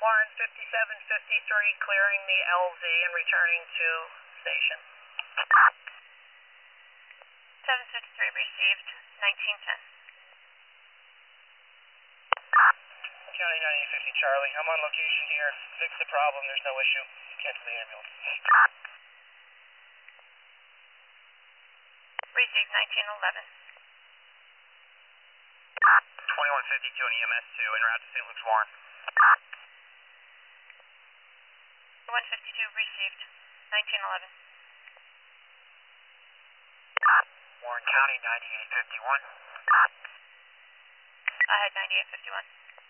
Warren 5753 clearing the LZ and returning to station. 753 received, 1910. County 9850 Charlie, I'm on location here. Fix the problem, there's no issue. Cancel the ambulance. Received, 1911. 2152 and EMS 2 en route to St. Luke's Warren. 152 received, 1911. Warren County 9851. I had 9851.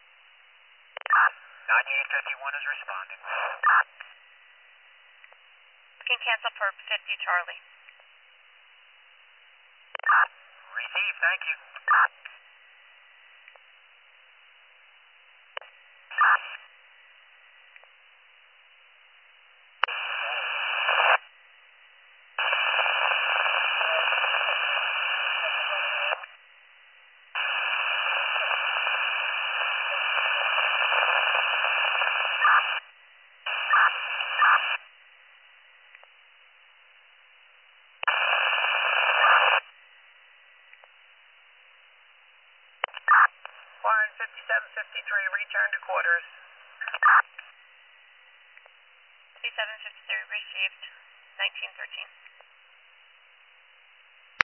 9851 is responding. Can cancel for 50 Charlie. Received, thank you. Warren 5753, return to quarters. 5753 received, 1913.